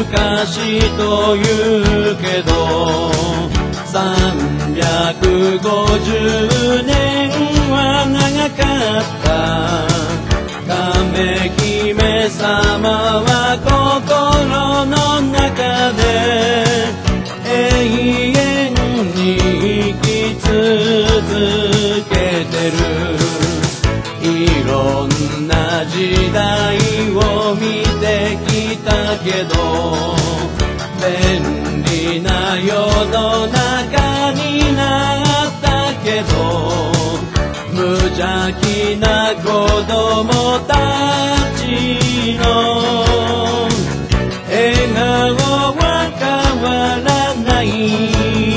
昔というけど350年は長かった亀姫様は心の中で永遠に生き続けてるいろんな時代を見てきたけど便利な世の中になったけど無邪気な子供たちの笑顔は変わらない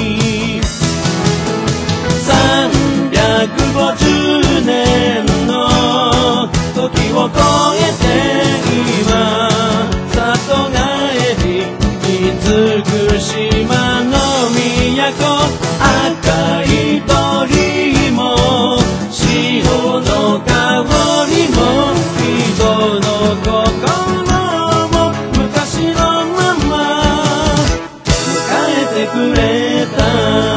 350年の時を超えて今里帰り厳島の都赤い鳥も潮の香りも人の心も昔のまま迎えてくれた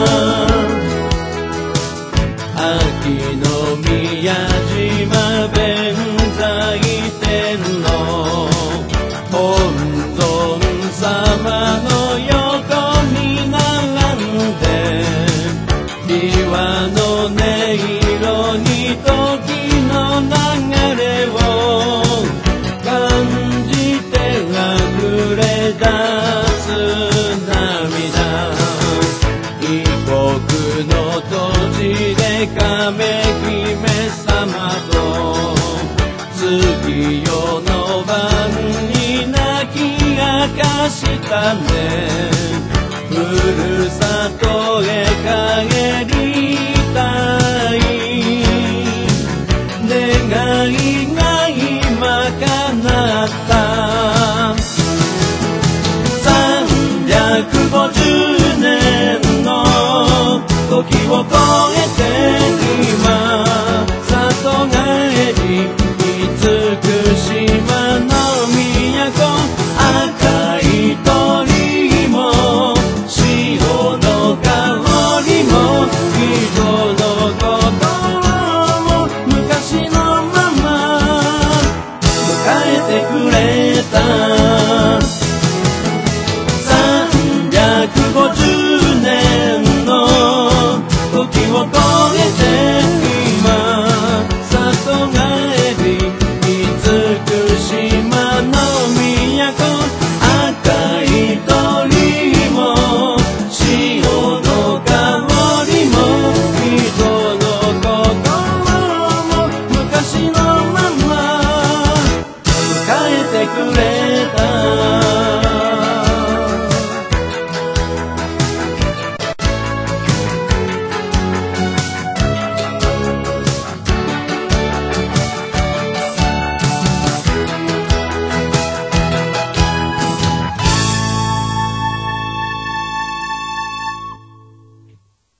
秋の宮島弁財天の本尊様の横に並んで琵琶の音色に時の流れを感じて溢れ出す涙異国の土地で亀姫様と月夜の晩に泣き明かしたねふるさとへ帰りたい願いが今叶った350年の時を超えて今里帰り厳島の都赤い鳥も潮の香りも人の心も昔のまま迎えてくれた350年の時を